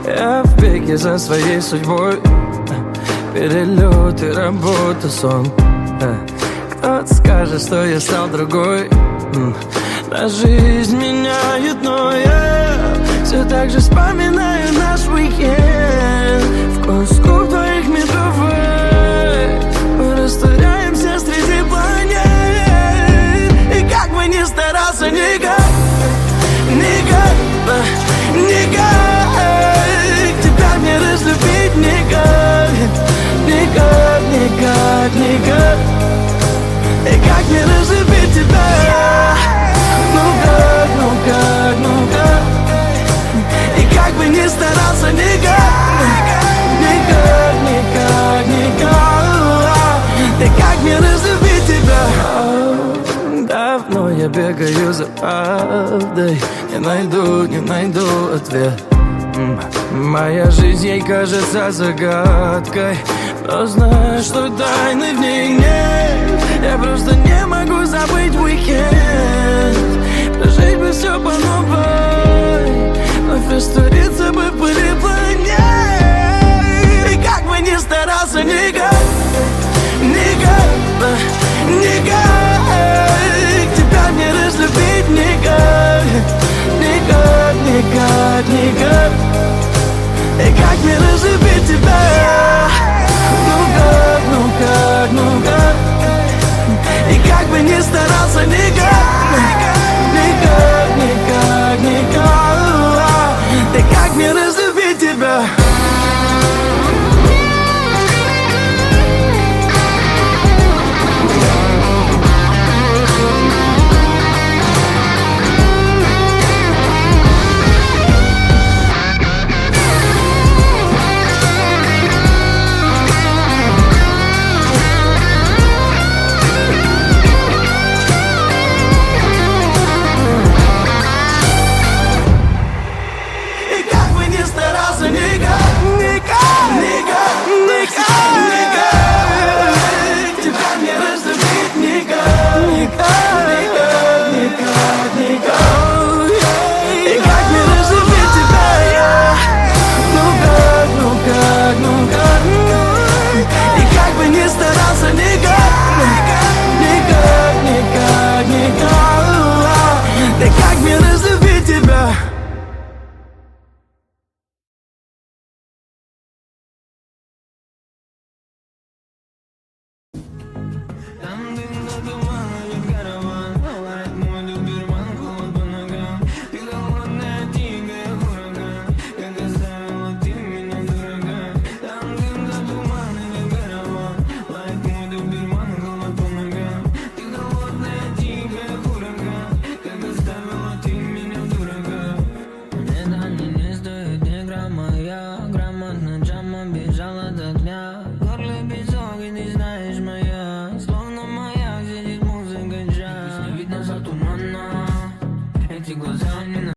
Я в беге за своей судьбой. Перелеты, работа, сон. Кто-то скажет, что я стал другой. Но жизнь меняет, но я все так же вспоминаю наш уикенд. Вкус губ твоих метровых. Мы растворяемся среди планет. И как бы ни старался, никак, никак, никак тебя не разлюбить, никак, никак, никак, никак. И как не разлюбить тебя? Ну как, ну как, ну как? И как бы ни старался, никак, никак, никак, никак. И как не разлюбить тебя? Давно я бегаю за правдой. Не найду ответ. Моя жизнь ей кажется загадкой. Но знаю, что тайны в ней нет. Я просто не могу забыть уикенд. Прожить бы все по новой. Вновь раствориться бы в пыли планет. И как бы ни старался, никак, никак, никак тебя не разлюбить, никак, никак, никак, никак. И как не разлюбить тебя? Ну как, ну как, ну как? И как бы ни старался, никак, никак, никак, никак. И как не разлюбить тебя? Грамотно джамом бежала